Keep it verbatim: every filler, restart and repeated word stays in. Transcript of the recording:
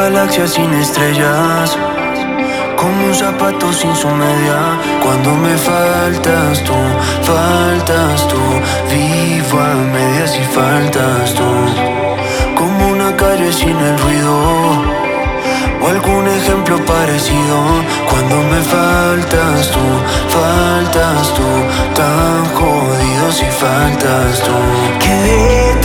galaxia sin estrellas, como un zapato sin su media. Cuando me faltas tú, faltas tú, vivo a medias y faltas tú. Como una calle sin el ruido, o algún ejemplo parecido. Cuando me faltas tú, faltas tú, tan jodido si faltas tú. Que de